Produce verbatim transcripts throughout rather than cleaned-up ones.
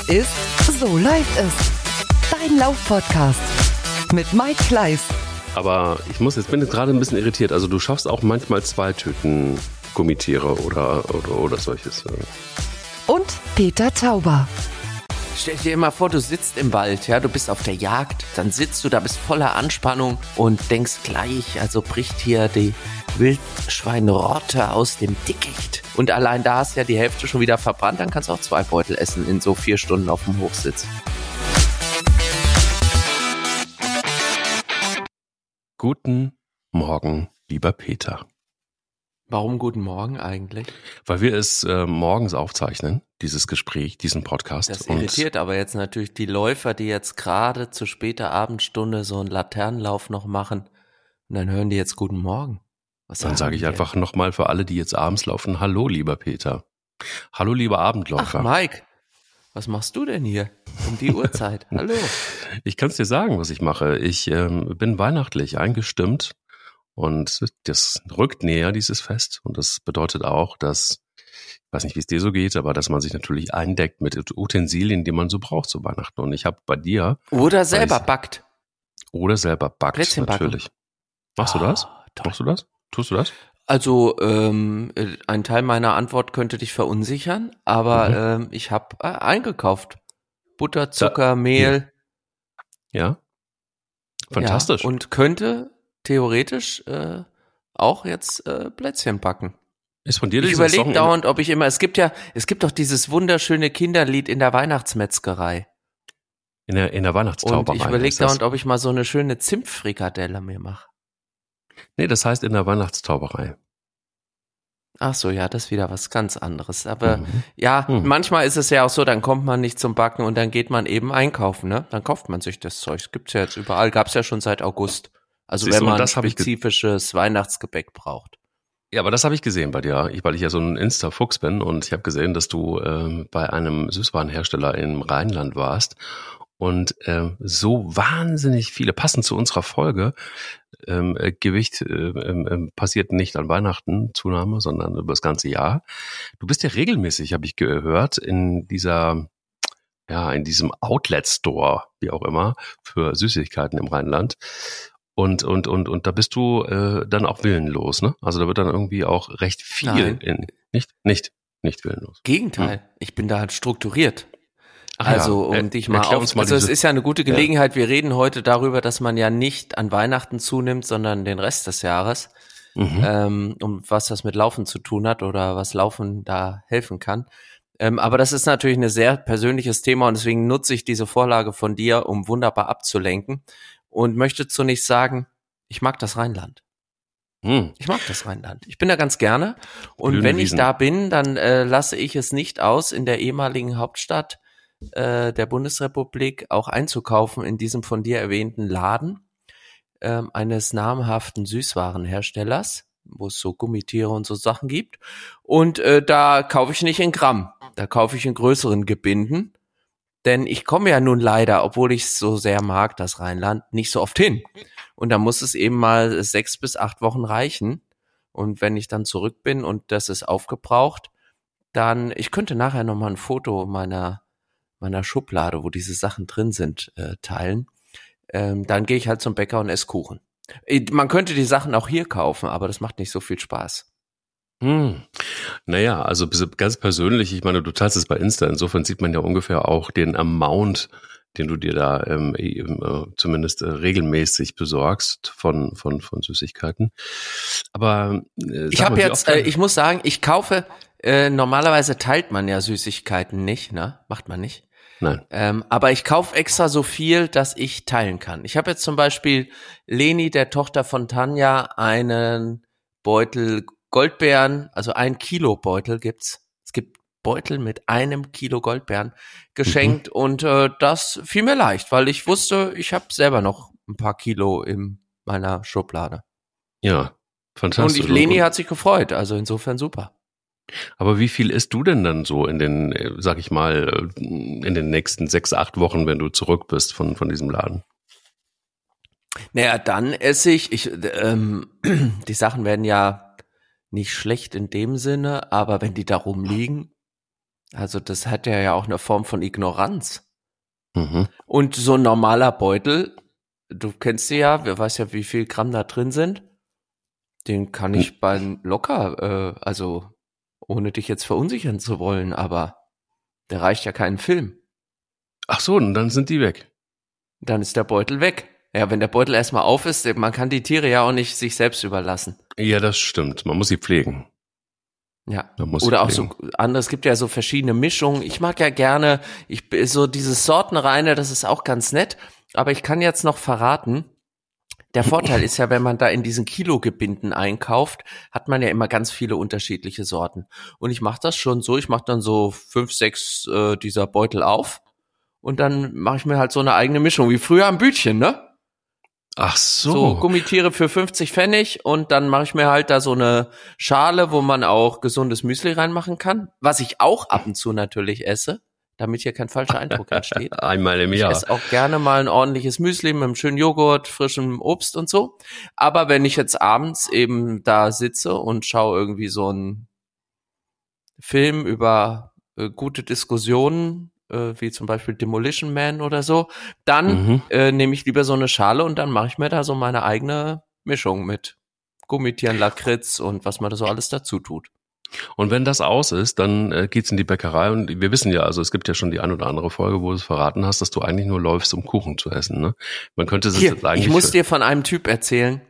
ist So läuft es. Dein Lauf-Podcast mit Mike Kleiss. Aber ich muss jetzt bin jetzt gerade ein bisschen irritiert. Also du schaffst auch manchmal zwei Tüten Gummitiere oder, oder, oder solches. Und Peter Tauber. Stell dir immer vor, du sitzt im Wald, ja, du bist auf der Jagd, dann sitzt du da, bist voller Anspannung und denkst gleich, also bricht hier die Wildschweinrotte aus dem Dickicht. Und allein da hast du ja die Hälfte schon wieder verbrannt, dann kannst du auch zwei Beutel essen in so vier Stunden auf dem Hochsitz. Guten Morgen, lieber Peter. Warum guten Morgen eigentlich? Weil wir es äh, morgens aufzeichnen, dieses Gespräch, diesen Podcast. Das irritiert aber jetzt natürlich die Läufer, die jetzt gerade zu später Abendstunde so einen Laternenlauf noch machen. Und dann hören die jetzt guten Morgen. Was Dann sage ich einfach nochmal für alle, die jetzt abends laufen, hallo lieber Peter. Hallo lieber Abendläufer. Ach Mike, was machst du denn hier um die Uhrzeit? Hallo. Ich kann es dir sagen, was ich mache. Ich ähm, bin weihnachtlich eingestimmt. Und das rückt näher, dieses Fest. Und das bedeutet auch, dass, ich weiß nicht, wie es dir so geht, aber dass man sich natürlich eindeckt mit Utensilien, die man so braucht zu Weihnachten. Und ich habe bei dir... Oder selber ich, backt. Oder selber backt, Plätzchen natürlich. Backen. Machst du das? Toll. Machst du das? Tust du das? Also ähm, ein Teil meiner Antwort könnte dich verunsichern, aber mhm. ähm, ich habe äh, eingekauft. Butter, Zucker, da, Mehl. Ja. Fantastisch. Ja, und könnte... theoretisch äh, auch jetzt äh, Plätzchen backen. Ist von dir Ich überlege dauernd, ob ich immer, es gibt ja, es gibt doch dieses wunderschöne Kinderlied in der Weihnachtsmetzgerei. In der, in der Weihnachtstauberei. Und ich überlege dauernd, ob ich mal so eine schöne Zimtfrikadelle mir mache. Nee, das heißt in der Weihnachtstauberei. Ach so, ja, das ist wieder was ganz anderes. Aber mhm. ja, mhm. manchmal ist es ja auch so, dann kommt man nicht zum Backen und dann geht man eben einkaufen, ne? Dann kauft man sich das Zeug. Gibt's ja jetzt überall, gab's ja schon seit August. Also Siehst wenn du, man das spezifisches Weihnachtsgebäck braucht. Ja, aber das habe ich gesehen bei dir, ich, weil ich ja so ein Insta-Fuchs bin und ich habe gesehen, dass du ähm, bei einem Süßwarenhersteller im Rheinland warst und ähm, so wahnsinnig viele, passend zu unserer Folge, ähm, äh, Gewicht äh, äh, passiert nicht an Weihnachten, Zunahme, sondern über das ganze Jahr. Du bist ja regelmäßig, habe ich gehört, in dieser... ja, in diesem Outlet-Store, wie auch immer, für Süßigkeiten im Rheinland. Und, und, und, und da bist du äh, dann auch willenlos, ne? Also da wird dann irgendwie auch recht viel Nein. in, nicht, nicht, nicht willenlos. Gegenteil, hm. ich bin da halt strukturiert. Ach also, ja. um er, dich mal auf, mal also diese, es ist ja eine gute Gelegenheit, ja. wir reden heute darüber, dass man ja nicht an Weihnachten zunimmt, sondern den Rest des Jahres, mhm. ähm, um was das mit Laufen zu tun hat oder was Laufen da helfen kann. Ähm, aber das ist natürlich ein sehr persönliches Thema und deswegen nutze ich diese Vorlage von dir, um wunderbar abzulenken und möchte zunächst sagen, ich mag das Rheinland. Hm. Ich mag das Rheinland. Ich bin da ganz gerne und Blühende wenn ich Wiesen. da bin, dann äh, lasse ich es nicht aus, in der ehemaligen Hauptstadt äh, der Bundesrepublik auch einzukaufen in diesem von dir erwähnten Laden äh, eines namhaften Süßwarenherstellers, wo es so Gummitiere und so Sachen gibt. Und äh, da kaufe ich nicht in Gramm, da kaufe ich in größeren Gebinden. Denn ich komme ja nun leider, obwohl ich es so sehr mag, das Rheinland, nicht so oft hin. Und da muss es eben mal sechs bis acht Wochen reichen. Und wenn ich dann zurück bin und das ist aufgebraucht, dann, ich könnte nachher nochmal ein Foto meiner meiner Schublade, wo diese Sachen drin sind, äh, teilen. Ähm, dann gehe ich halt zum Bäcker und esse Kuchen. Man könnte die Sachen auch hier kaufen, aber das macht nicht so viel Spaß. Hm. Naja, also ganz persönlich, ich meine, du teilst es bei Insta, insofern sieht man ja ungefähr auch den Amount, den du dir da ähm, äh, zumindest äh, regelmäßig besorgst von von von Süßigkeiten. Aber äh, ich habe jetzt, äh, ich muss sagen, ich kaufe, äh, normalerweise teilt man ja Süßigkeiten nicht, ne? Macht man nicht. Nein. Ähm, aber ich kaufe extra so viel, dass ich teilen kann. Ich habe jetzt zum Beispiel Leni, der Tochter von Tanja, einen Beutel Goldbeeren, also ein Kilo Beutel gibt's. Es gibt Beutel mit einem Kilo Goldbeeren geschenkt mhm. und äh, das fiel mir leicht, weil ich wusste, ich habe selber noch ein paar Kilo in meiner Schublade. Ja, fantastisch. Und ich, Leni hat sich gefreut, also insofern super. Aber wie viel isst du denn dann so in den, sag ich mal, in den nächsten sechs, acht Wochen, wenn du zurück bist von von diesem Laden? Naja, dann esse ich, ich ähm, die Sachen werden ja nicht schlecht in dem Sinne, aber wenn die da rumliegen, Also das hat ja ja auch eine Form von Ignoranz. Mhm. Und so ein normaler Beutel, du kennst sie ja, wer weiß ja, wie viel Gramm da drin sind, den kann ich bei locker, äh, also ohne dich jetzt verunsichern zu wollen, aber der reicht ja keinen Film. Ach so, und dann sind die weg. Dann ist der Beutel weg. Ja, wenn der Beutel erstmal auf ist, man kann die Tiere ja auch nicht sich selbst überlassen. Ja, das stimmt. Man muss sie pflegen. Ja. Man muss Oder sie auch so pflegen. andere, es gibt ja so verschiedene Mischungen. Ich mag ja gerne, ich so dieses Sortenreine, das ist auch ganz nett, aber ich kann jetzt noch verraten, der Vorteil ist ja, wenn man da in diesen Kilogebinden einkauft, hat man ja immer ganz viele unterschiedliche Sorten. Und ich mache das schon so, ich mache dann so fünf, sechs äh, dieser Beutel auf und dann mache ich mir halt so eine eigene Mischung, wie früher am Bütchen, ne? Ach so. So Gummitiere für fünfzig Pfennig und dann mache ich mir halt da so eine Schale, wo man auch gesundes Müsli reinmachen kann, was ich auch ab und zu natürlich esse, damit hier kein falscher Eindruck entsteht. Einmal im Ich Jahr. esse auch gerne mal ein ordentliches Müsli mit einem schönen Joghurt, frischem Obst und so. Aber wenn ich jetzt abends eben da sitze und schaue irgendwie so einen Film über äh, gute Diskussionen, äh, wie zum Beispiel Demolition Man oder so, dann Mhm. äh, nehme ich lieber so eine Schale und dann mache ich mir da so meine eigene Mischung mit Gummitieren, Lakritz und was man da so alles dazu tut. Und wenn das aus ist, dann äh, geht's in die Bäckerei und wir wissen ja, also es gibt ja schon die ein oder andere Folge, wo du es verraten hast, dass du eigentlich nur läufst, um Kuchen zu essen, ne? Man könnte es Hier, jetzt eigentlich... ich muss dir von einem Typ erzählen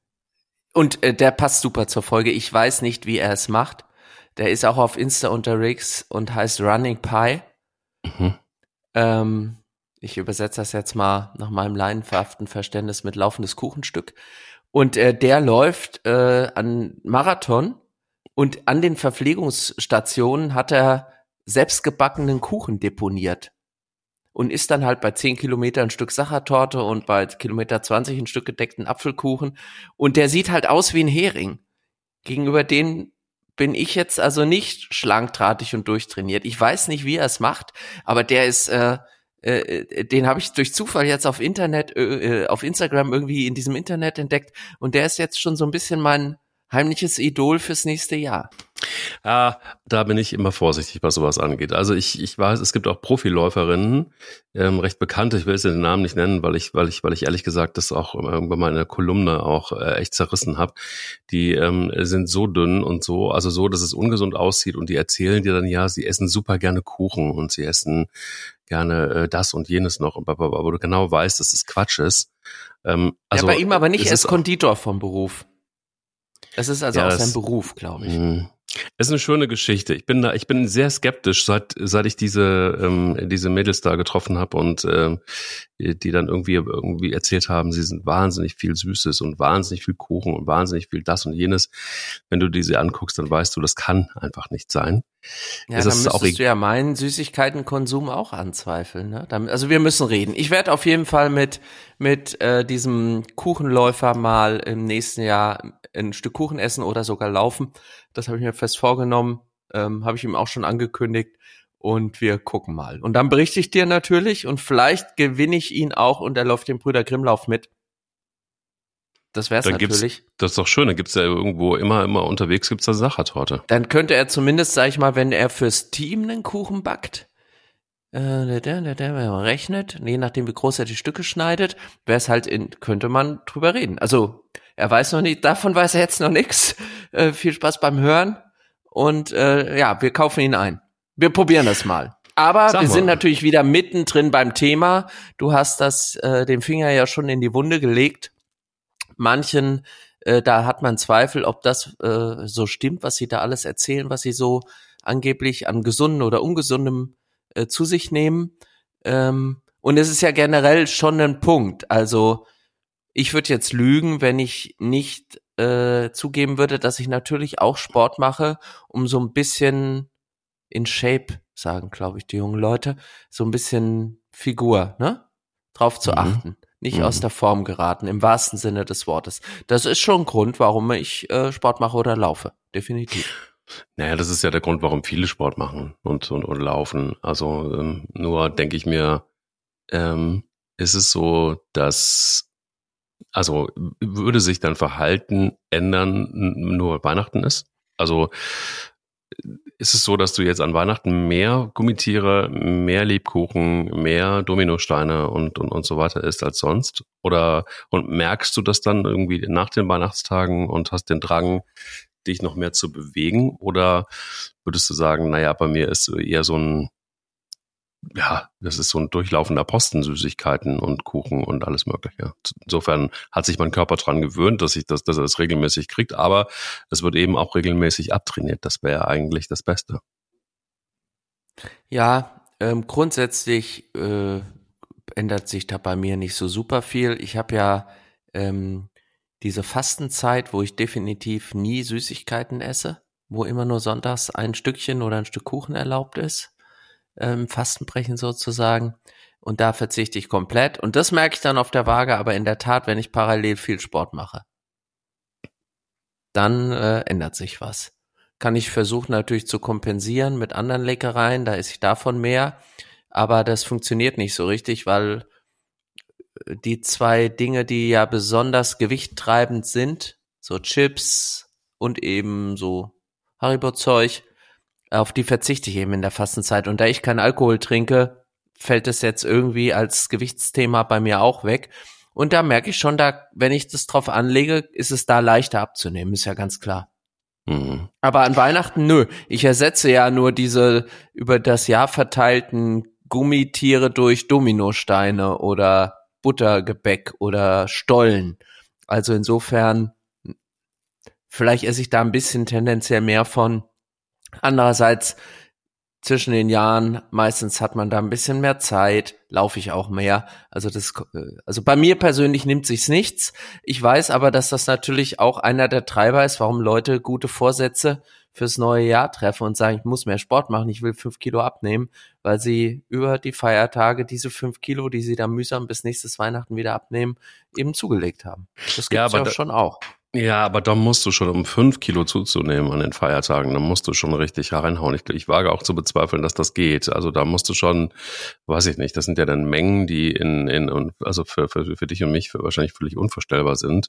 und äh, der passt super zur Folge. Ich weiß nicht, wie er es macht. Der ist auch auf Insta unterwegs und heißt Running Pie. Mhm. Ähm, ich übersetze das jetzt mal nach meinem laienhaften Verständnis mit laufendes Kuchenstück. Und äh, der läuft äh, an Marathon und an den Verpflegungsstationen hat er selbstgebackenen Kuchen deponiert. Und isst dann halt bei zehn Kilometer ein Stück Sachertorte und bei Kilometer zwanzig ein Stück gedeckten Apfelkuchen. Und der sieht halt aus wie ein Hering. Gegenüber denen bin ich jetzt also nicht schlank, drahtig und durchtrainiert. Ich weiß nicht, wie er es macht, aber der ist, äh, äh, den habe ich durch Zufall jetzt auf Internet, äh, auf Instagram irgendwie in diesem Internet entdeckt und der ist jetzt schon so ein bisschen mein heimliches Idol fürs nächste Jahr. Ja, da bin ich immer vorsichtig, was sowas angeht. Also ich, ich weiß, es gibt auch Profiläuferinnen, ähm, recht bekannte, ich will jetzt den Namen nicht nennen, weil ich, weil ich, weil ich ehrlich gesagt das auch irgendwann mal in der Kolumne auch äh, echt zerrissen habe. Die ähm, sind so dünn und so, also so, dass es ungesund aussieht und die erzählen dir dann, ja, sie essen super gerne Kuchen und sie essen gerne äh, das und jenes noch, aber, aber, aber du genau weißt, dass es Quatsch ist. Ähm, also ja, bei ihm aber nicht, er ist auch- Konditor vom Beruf. Das ist also Ja, auch das- sein Beruf, glaube ich. Mm. Es ist eine schöne Geschichte. Ich bin da, ich bin sehr skeptisch, seit seit ich diese ähm, diese Mädels da getroffen habe und ähm, die dann irgendwie irgendwie erzählt haben, sie sind wahnsinnig viel Süßes und wahnsinnig viel Kuchen und wahnsinnig viel das und jenes. Wenn du diese anguckst, dann weißt du, das kann einfach nicht sein. Ja, Es dann ist auch müsstest e- du ja meinen Süßigkeitenkonsum auch anzweifeln. Ne? Dann, also wir müssen reden. Ich werde auf jeden Fall mit mit äh, diesem Kuchenläufer mal im nächsten Jahr ein Stück Kuchen essen oder sogar laufen. Das habe ich mir fest vorgenommen. Ähm, habe ich ihm auch schon angekündigt. Und wir gucken mal. Und dann berichte ich dir natürlich und vielleicht gewinne ich ihn auch und er läuft den Brüder Grimmlauf mit. Das wär's Dann gibt's, natürlich. das ist doch schön, dann gibt's ja irgendwo immer, immer unterwegs gibt's da Sachertorte. Dann könnte er zumindest, sag ich mal, wenn er fürs Team einen Kuchen backt, äh, der, der, der, wenn man rechnet, je nachdem wie groß er die Stücke schneidet, wäre es halt in, könnte man drüber reden. Also er weiß noch nicht, davon weiß er jetzt noch nichts. Äh, viel Spaß beim Hören und äh, ja, wir kaufen ihn ein. Wir probieren das mal. Aber Sag wir mal. sind natürlich wieder mittendrin beim Thema. Du hast das, äh, den Finger ja schon in die Wunde gelegt. Manchen, äh, da hat man Zweifel, ob das äh, so stimmt, was sie da alles erzählen, was sie so angeblich an gesunden oder ungesundem äh, zu sich nehmen. Ähm, und es ist ja generell schon ein Punkt. Also ich würde jetzt lügen, wenn ich nicht äh, zugeben würde, dass ich natürlich auch Sport mache, um so ein bisschen in Shape, sagen, glaube ich, die jungen Leute, so ein bisschen Figur, ne? Drauf zu Mhm. achten. Nicht Mhm. aus der Form geraten, im wahrsten Sinne des Wortes. Das ist schon ein Grund, warum ich äh, Sport mache oder laufe. Definitiv. Naja, das ist ja der Grund, warum viele Sport machen und, und, und laufen. Also ähm, nur denke ich mir, ähm, ist es so, dass, also würde sich dein Verhalten ändern, n- nur weil Weihnachten ist? Also ist es so, dass du jetzt an Weihnachten mehr Gummitiere, mehr Lebkuchen, mehr Dominosteine und, und, und so weiter isst als sonst? Oder und merkst du das dann irgendwie nach den Weihnachtstagen und hast den Drang, dich noch mehr zu bewegen? Oder würdest du sagen, naja, bei mir ist eher so ein, ja, das ist so ein durchlaufender Posten, Süßigkeiten und Kuchen und alles Mögliche. Insofern hat sich mein Körper dran gewöhnt, dass ich das, dass er das regelmäßig kriegt, aber es wird eben auch regelmäßig abtrainiert. Das wäre eigentlich das Beste. Ja, ähm, grundsätzlich äh, ändert sich da bei mir nicht so super viel. Ich habe ja ähm, diese Fastenzeit, wo ich definitiv nie Süßigkeiten esse, wo immer nur sonntags ein Stückchen oder ein Stück Kuchen erlaubt ist. Ähm, Fastenbrechen sozusagen, und da verzichte ich komplett, und das merke ich dann auf der Waage, aber in der Tat, wenn ich parallel viel Sport mache, dann äh, ändert sich was. Kann ich versuchen natürlich zu kompensieren mit anderen Leckereien, da esse ich davon mehr, aber das funktioniert nicht so richtig, weil die zwei Dinge, die ja besonders gewichttreibend sind, so Chips und eben so Haribo-Zeug, auf die verzichte ich eben in der Fastenzeit. Und da ich keinen Alkohol trinke, fällt es jetzt irgendwie als Gewichtsthema bei mir auch weg. Und da merke ich schon, da, wenn ich das drauf anlege, ist es da leichter abzunehmen, ist ja ganz klar. Mhm. Aber an Weihnachten, nö. Ich ersetze ja nur diese über das Jahr verteilten Gummitiere durch Dominosteine oder Buttergebäck oder Stollen. Also insofern, vielleicht esse ich da ein bisschen tendenziell mehr von. Andererseits, zwischen den Jahren, meistens hat man da ein bisschen mehr Zeit, laufe ich auch mehr. Also das, also bei mir persönlich nimmt sich's nichts. Ich weiß aber, dass das natürlich auch einer der Treiber ist, warum Leute gute Vorsätze fürs neue Jahr treffen und sagen, ich muss mehr Sport machen, ich will fünf Kilo abnehmen, weil sie über die Feiertage diese fünf Kilo, die sie da mühsam bis nächstes Weihnachten wieder abnehmen, eben zugelegt haben. Das gibt's ja, aber ja da, schon auch. Ja, aber da musst du schon, um fünf Kilo zuzunehmen an den Feiertagen, da musst du schon richtig reinhauen. Ich, ich wage auch zu bezweifeln, dass das geht. Also da musst du schon, weiß ich nicht, das sind ja dann Mengen, die in, in also für, für, für dich und mich für wahrscheinlich völlig unvorstellbar sind.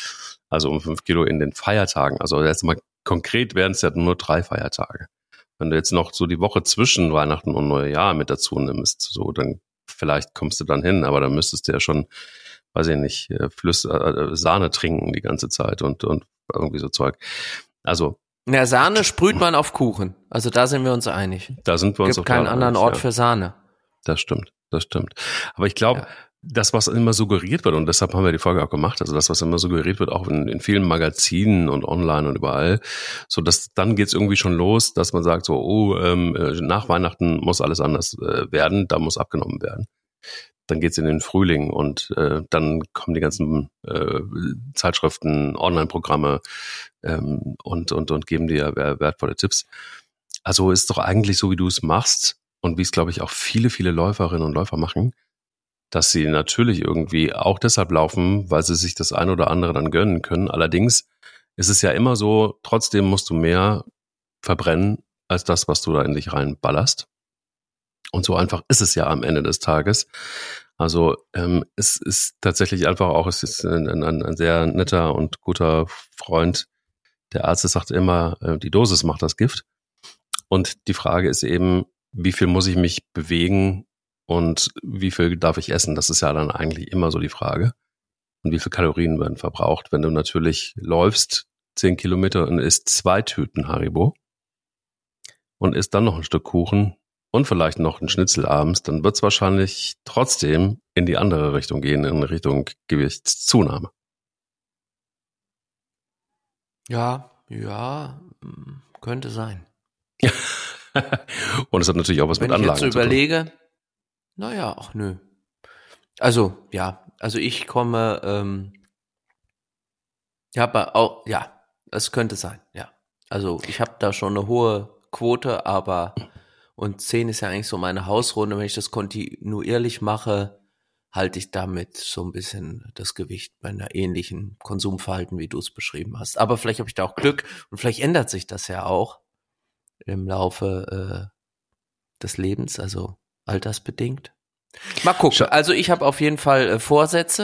Also um fünf Kilo in den Feiertagen. Also jetzt mal konkret wären es ja nur drei Feiertage. Wenn du jetzt noch so die Woche zwischen Weihnachten und Neujahr mit dazu nimmst, so, dann vielleicht kommst du dann hin, aber dann müsstest du ja schon, weiß ich nicht, Flüss, äh, Sahne trinken die ganze Zeit und, und irgendwie so Zeug. Also. Na, Sahne sprüht man auf Kuchen. Also da sind wir uns einig. Da sind wir uns Gibt keinen anderen einig, Ort ja. für Sahne. Das stimmt, das stimmt. Aber ich glaube, ja. das, was immer suggeriert wird, und deshalb haben wir die Folge auch gemacht, also das, was immer suggeriert wird, auch in, in vielen Magazinen und online und überall, so dass dann geht's irgendwie schon los, dass man sagt so, oh, ähm, nach Weihnachten muss alles anders äh, werden, da muss abgenommen werden. Dann geht's in den Frühling und äh, dann kommen die ganzen äh, Zeitschriften, Online-Programme ähm, und und und geben dir wertvolle Tipps. Also ist doch eigentlich so, wie du es machst und wie es, glaube ich, auch viele, viele Läuferinnen und Läufer machen, dass sie natürlich irgendwie auch deshalb laufen, weil sie sich das ein oder andere dann gönnen können. Allerdings ist es ja immer so, trotzdem musst du mehr verbrennen als das, was du da in dich reinballerst. Und so einfach ist es ja am Ende des Tages. Also ähm, es ist tatsächlich einfach auch, es ist ein, ein, ein sehr netter und guter Freund. Der Arzt sagt immer, äh, die Dosis macht das Gift. Und die Frage ist eben, wie viel muss ich mich bewegen und wie viel darf ich essen? Das ist ja dann eigentlich immer so die Frage. Und wie viel Kalorien werden verbraucht? Wenn du natürlich läufst, zehn Kilometer und isst zwei Tüten Haribo und isst dann noch ein Stück Kuchen, und vielleicht noch ein Schnitzel abends, dann wird es wahrscheinlich trotzdem in die andere Richtung gehen, in Richtung Gewichtszunahme. Ja, ja, könnte sein. Und es hat natürlich auch was Wenn mit Anlagen zu tun. Wenn ich jetzt so überlege, naja, ach nö. Also, ja, also ich komme, ähm, ja, aber auch, ja, es könnte sein, ja. Also ich habe da schon eine hohe Quote, aber und zehn ist ja eigentlich so meine Hausrunde. Wenn ich das kontinuierlich mache, halte ich damit so ein bisschen das Gewicht bei einer ähnlichen Konsumverhalten, wie du es beschrieben hast. Aber vielleicht habe ich da auch Glück und vielleicht ändert sich das ja auch im Laufe äh, des Lebens, also altersbedingt. Mal gucken. Also ich habe auf jeden Fall äh, Vorsätze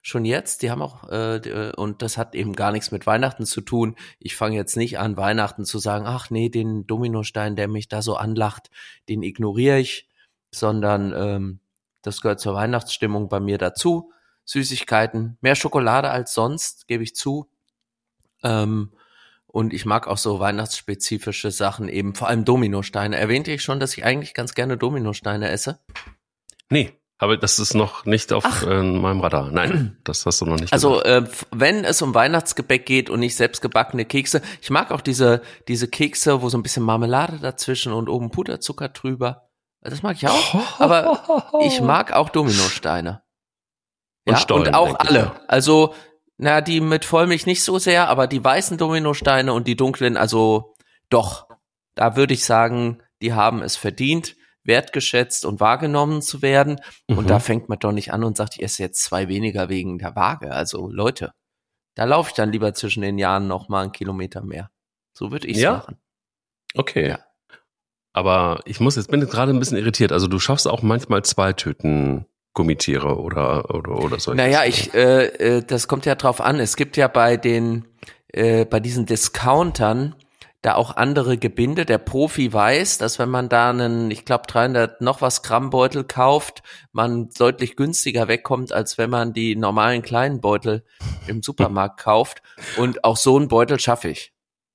schon jetzt. Die haben auch, äh, und das hat eben gar nichts mit Weihnachten zu tun. Ich fange jetzt nicht an, Weihnachten zu sagen, ach nee, den Dominostein, der mich da so anlacht, den ignoriere ich, sondern ähm, das gehört zur Weihnachtsstimmung bei mir dazu. Süßigkeiten, mehr Schokolade als sonst, gebe ich zu. Ähm, und ich mag auch so weihnachtsspezifische Sachen, eben vor allem Dominosteine. Erwähnte ich schon, dass ich eigentlich ganz gerne Dominosteine esse? Nee, aber das ist noch nicht auf äh, meinem Radar. Nein, das hast du noch nicht Also gesagt. äh, wenn es um Weihnachtsgebäck geht und nicht selbstgebackene Kekse, ich mag auch diese diese Kekse, wo so ein bisschen Marmelade dazwischen und oben Puderzucker drüber. Das mag ich auch, aber ich mag auch Dominosteine. Und Ja, Stollen, und auch denke ich, alle. ja. Also, na, die mit Vollmilch nicht so sehr, aber die weißen Dominosteine und die dunklen, also doch. Da würde ich sagen, die haben es verdient, wertgeschätzt und wahrgenommen zu werden. Mhm. Und da fängt man doch nicht an und sagt, ich esse jetzt zwei weniger wegen der Waage. Also Leute, da laufe ich dann lieber zwischen den Jahren noch mal einen Kilometer mehr. So würde ich es Ja? machen. Okay. Ja. Aber ich muss jetzt bin jetzt gerade ein bisschen irritiert. Also du schaffst auch manchmal zwei Tüten Gummitiere oder oder oder solches. Naja, ich, äh, äh, das kommt ja drauf an. Es gibt ja bei den, äh, bei diesen Discountern da auch andere Gebinde. Der Profi weiß, dass wenn man da einen, ich glaube dreihundert noch was Gramm Beutel kauft, man deutlich günstiger wegkommt, als wenn man die normalen kleinen Beutel im Supermarkt kauft. Und auch so einen Beutel schaffe ich.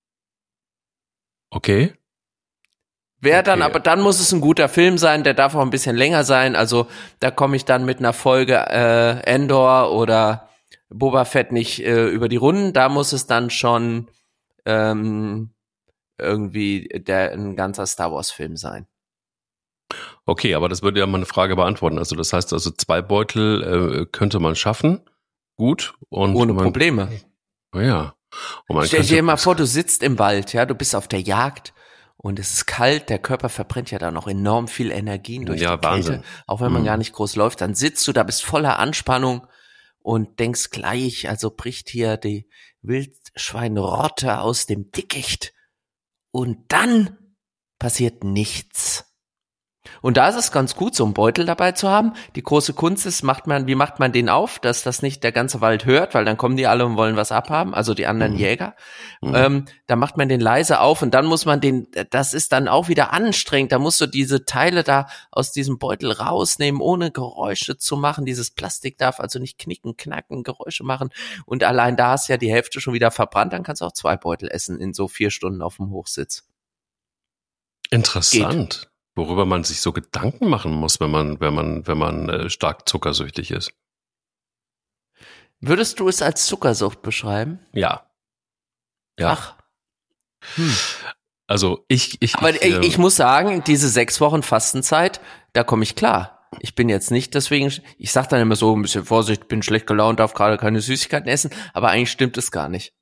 Okay. Wer dann, Okay. aber dann muss es ein guter Film sein, der darf auch ein bisschen länger sein. Also da komme ich dann mit einer Folge äh, Endor oder Boba Fett nicht äh, über die Runden. Da muss es dann schon ähm, irgendwie der ein ganzer Star Wars Film sein. Okay, aber das würde ja mal eine Frage beantworten. Also das heißt also zwei Beutel äh, könnte man schaffen, gut und Ohne man, Probleme. Ja. Und man Stell könnte, dir mal vor, du sitzt im Wald, ja, du bist auf der Jagd und es ist kalt, der Körper verbrennt ja da noch enorm viel Energien durch Ja, die Kälte. Wahnsinn. Auch wenn man Mhm. gar nicht groß läuft, dann sitzt du da, bist voller Anspannung und denkst gleich, also bricht hier die Wildschweinrotte aus dem Dickicht und dann passiert nichts. Und da ist es ganz gut, so einen Beutel dabei zu haben. Die große Kunst ist, macht man, wie macht man den auf, dass das nicht der ganze Wald hört, weil dann kommen die alle und wollen was abhaben, also die anderen Mhm. Jäger. Mhm. Ähm, da macht man den leise auf und dann muss man den, das ist dann auch wieder anstrengend, da musst du diese Teile da aus diesem Beutel rausnehmen, ohne Geräusche zu machen. Dieses Plastik darf also nicht knicken, knacken, Geräusche machen und allein da ist ja die Hälfte schon wieder verbrannt, dann kannst du auch zwei Beutel essen in so vier Stunden auf dem Hochsitz. Interessant. Worüber man sich so Gedanken machen muss, wenn man, wenn man, wenn man äh, stark zuckersüchtig ist. Würdest du es als Zuckersucht beschreiben? Ja. Ja. Ach. Hm. Also ich, ich, Aber ich, ich, ähm, ich muss sagen, diese sechs Wochen Fastenzeit, da komme ich klar. Ich bin jetzt nicht deswegen, ich sag dann immer so ein bisschen Vorsicht, bin schlecht gelaunt, darf gerade keine Süßigkeiten essen, aber eigentlich stimmt es gar nicht.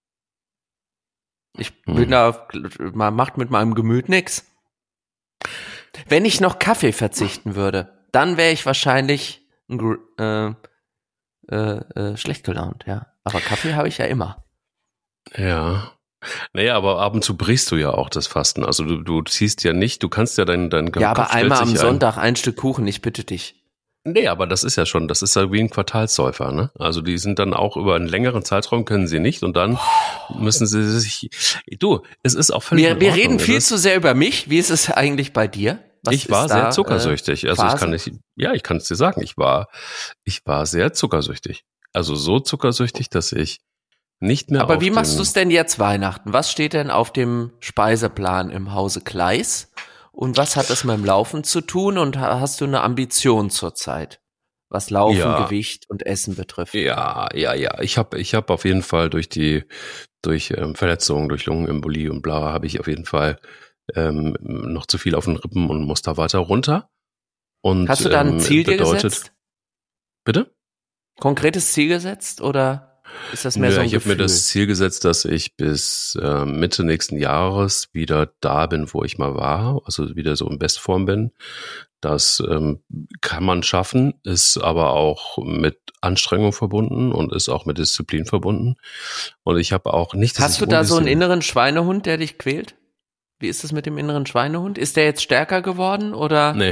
Ich bin Hm. da, man macht mit meinem Gemüt nix. Wenn ich noch Kaffee verzichten würde, dann wäre ich wahrscheinlich ein, Gr- äh, äh, äh, schlecht gelaunt, ja. Aber Kaffee habe ich ja immer. Ja. Naja, aber ab und zu brichst du ja auch das Fasten. Also du, du ziehst ja nicht, du kannst ja dein, dein Ja, Kopf aber stellt einmal am sich ein. Sonntag ein Stück Kuchen, ich bitte dich. Nee, aber das ist ja schon, das ist ja wie ein Quartalssäufer, ne? Also die sind dann auch über einen längeren Zeitraum können sie nicht und dann müssen sie sich, du, es ist auch völlig Wir, in wir Ordnung. reden Es viel ist, zu sehr über mich. Wie ist es eigentlich bei dir? Was ich war ist sehr da, zuckersüchtig. Äh, also ich Phase? kann nicht, ja, ich kann es dir sagen, ich war, ich war sehr zuckersüchtig. Also so zuckersüchtig, dass ich nicht mehr Aber auf wie machst dem- du es denn jetzt Weihnachten? Was steht denn auf dem Speiseplan im Hause Kleis? Und was hat das mit dem Laufen zu tun? Und ha- hast du eine Ambition zurzeit, was Laufen, Ja. Gewicht und Essen betrifft? Ja, ja, ja. Ich habe ich hab auf jeden Fall durch die durch ähm, Verletzungen, durch Lungenembolie und bla, habe ich auf jeden Fall ähm, noch zu viel auf den Rippen und muss da weiter runter. Und, Hast du da ein ähm, Ziel dir bedeutet, gesetzt? Bitte? Konkretes Ziel gesetzt? Oder ist das mehr Nö, so ein ich habe mir Gefühl? das Ziel gesetzt, dass ich bis äh, Mitte nächsten Jahres wieder da bin, wo ich mal war, also wieder so in Bestform bin. Das ähm, kann man schaffen, ist aber auch mit Anstrengung verbunden und ist auch mit Disziplin verbunden. Und ich habe auch nicht... dass Hast ich du da so einen undisziplin- inneren Schweinehund, der dich quält? Wie ist es mit dem inneren Schweinehund? Ist der jetzt stärker geworden oder? Nee,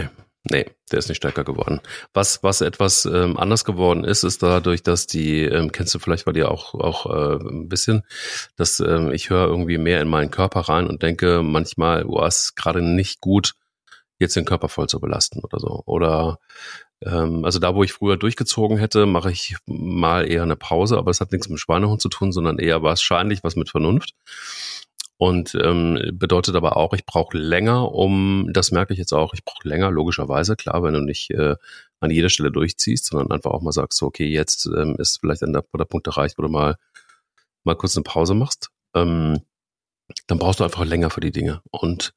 Nee, der ist nicht stärker geworden. Was was etwas ähm, anders geworden ist, ist dadurch, dass die, ähm, kennst du vielleicht bei dir auch auch äh, ein bisschen, dass ähm, ich höre irgendwie mehr in meinen Körper rein und denke manchmal, oh, es ist gerade nicht gut, jetzt den Körper voll zu belasten oder so. Oder ähm, also da, wo ich früher durchgezogen hätte, mache ich mal eher eine Pause, aber es hat nichts mit dem Schweinehund zu tun, sondern eher wahrscheinlich was mit Vernunft. Und ähm, bedeutet aber auch, ich brauche länger, um, das merke ich jetzt auch, ich brauche länger, logischerweise, klar, wenn du nicht äh, an jeder Stelle durchziehst, sondern einfach auch mal sagst, so, okay, jetzt ähm, ist vielleicht der, der Punkt erreicht, wo du mal, mal kurz eine Pause machst, ähm, dann brauchst du einfach länger für die Dinge. Und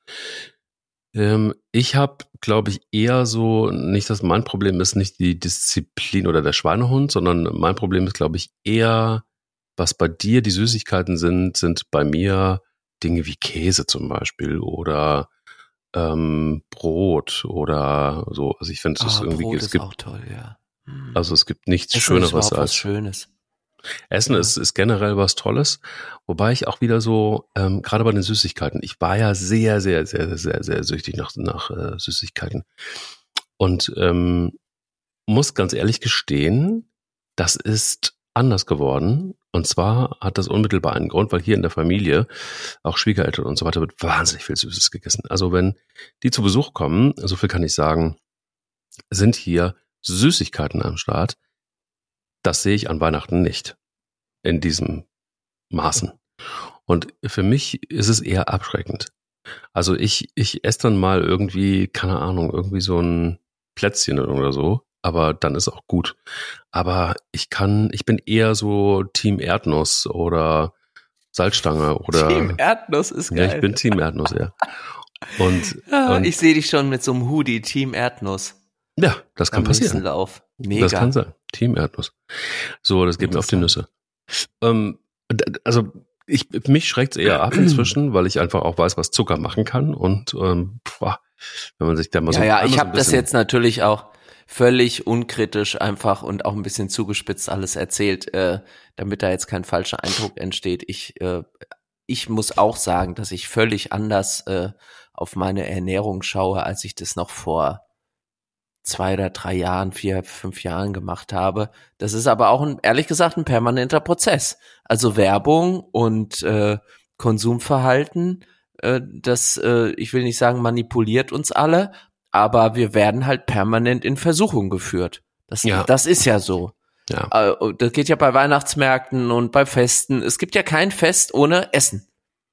ähm, ich habe, glaube ich, eher so, nicht, dass mein Problem ist, nicht die Disziplin oder der Schweinehund, sondern mein Problem ist, glaube ich, eher, was bei dir die Süßigkeiten sind, sind bei mir Dinge wie Käse zum Beispiel oder ähm, Brot oder so. Also ich finde, es ist Oh, irgendwie, Brot es ist gibt, auch toll, ja. Hm. also es gibt nichts Essen ist Schöneres überhaupt was als Schönes. Essen Ja. ist, ist generell was Tolles. Wobei ich auch wieder so, ähm, gerade bei den Süßigkeiten, ich war ja sehr, sehr, sehr, sehr, sehr süchtig nach, nach äh, Süßigkeiten. Und ähm, muss ganz ehrlich gestehen, das ist anders geworden. Und zwar hat das unmittelbar einen Grund, weil hier in der Familie, auch Schwiegereltern und so weiter, wird wahnsinnig viel Süßes gegessen. Also wenn die zu Besuch kommen, so viel kann ich sagen, sind hier Süßigkeiten am Start. Das sehe ich an Weihnachten nicht in diesem Maßen. Und für mich ist es eher abschreckend. Also ich, ich esse dann mal irgendwie, keine Ahnung, irgendwie so ein Plätzchen oder so, aber dann ist auch gut. Aber ich kann, ich bin eher so Team Erdnuss oder Salzstange oder. Team Erdnuss ist geil. Ja, ich bin Team Erdnuss, ja. Und, ja, und ich sehe dich schon mit so einem Hoodie, Team Erdnuss. ja, das kann Am passieren. Nüssenlauf. Mega. Das kann sein. Team Erdnuss. So, das geht mir auf die Nüsse. Ähm, also ich, mich schreckt's eher ab inzwischen, weil ich einfach auch weiß, was Zucker machen kann. Und ähm, boah, wenn man sich da mal ja, so. Ja, ich so habe ein das bisschen- jetzt natürlich auch völlig unkritisch einfach und auch ein bisschen zugespitzt alles erzählt, äh, damit da jetzt kein falscher Eindruck entsteht. Ich, äh, ich muss auch sagen, dass ich völlig anders äh, auf meine Ernährung schaue, als ich das noch vor zwei oder drei Jahren, vier, fünf Jahren gemacht habe. Das ist aber auch, ein, ehrlich gesagt, ein permanenter Prozess. Also Werbung und äh, Konsumverhalten, äh, das, äh, ich will nicht sagen, manipuliert uns alle, aber wir werden halt permanent in Versuchung geführt. Das, Ja. das ist ja so. Ja. Äh, Das geht ja bei Weihnachtsmärkten und bei Festen. Es gibt ja kein Fest ohne Essen.